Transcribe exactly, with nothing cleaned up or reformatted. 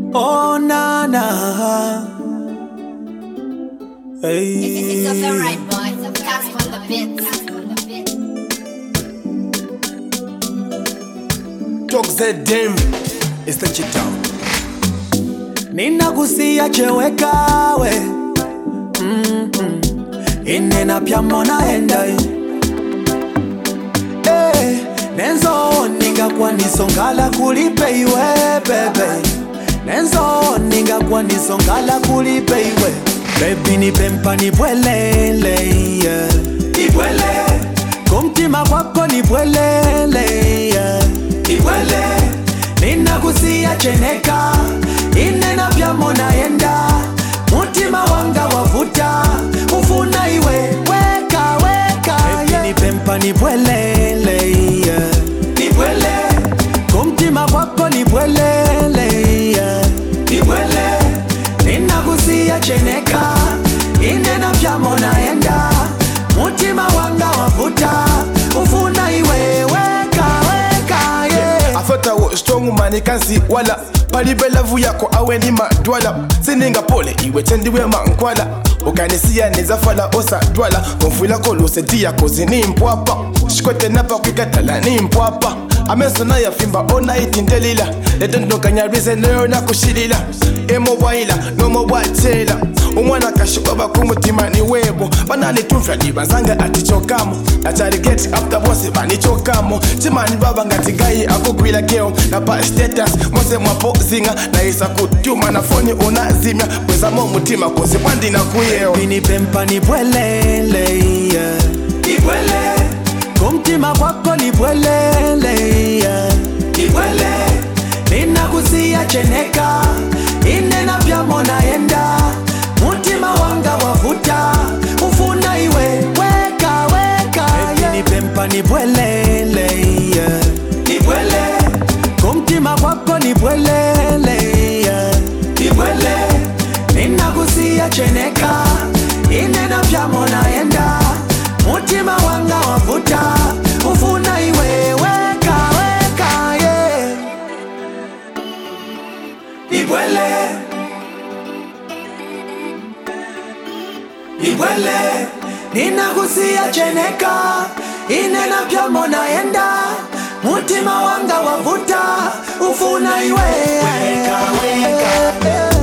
Oh na na. Hey. It's, it's alright, boy. Cast on the beats. Talk that damn. It's the chitao. Nina kusia cheweka we. Mm -mm. Inena pia mona endai. Eh, nenzo ninga kwa nisongala kulipe iwe bebe. Nenzo ninga kwa nisongala kulipe iwe. Baby ni pempa ni bwelele yeah. Ibwele kumtima kwako ni bwelele yeah. Ibwele nina kusia cheneka. Inena pia mona yenda. Mutima wanga wavuta. Ufuna iwe weka weka Baby yeah. Ni pempa ni bwelele yeah. Ibwele kumtima kwako ni bwelele yeah. Ibwele nina kusia cheneka. Inena pya mona yenda. Mutima wanga wavuta. Ufuna iwe weka weka yeah. I thought I was strong man, you can see wala. Palibela vu yako awe ni madwala. Sininga pole iwe tendiwe mankwala. Ukanisia nizafala osa dwala. Konfuila kolo seti yako zini mpwapa. Shikote napa kikatala ni mpwapa. Amesona ya fimba ona itindelila. Ledondo kanyarize neo na kushilila. Emo waila, nomo wachela. Umwana kashukoba kumutima ni webo. Banani tumfya ni bazanga atichokamo. Achari get after boss bani chokamo. Chimani baba ngati gai akugwila keo. Na pa status mose mwapo zinga. Na isa kutuma na foni unazimya. Pweza mo mutima kozi wandi na kuyeo. Bini pempa ni bwelele yeah. Ibwele kumtima kwako ni bwelele yeah. Ibwele nina kusia cheneka. Inena pya mona yenda. Mutima wanga wavuta. Ufuna iwe weka weka yeah. Ni pempa ni bwelele yeah. Ibwele kumtima kwako ni bwelele yeah. Ibwele nina kusia cheneka. Inena pya mona yenda. Mutima wanga wavuta. Ufuna iwe weka weka yeah. Ibwele Ibwele nina kusia cheneka. Inena pya mona yenda. Mutima wanga wavuta. Ufuna iwe weka weka yeah.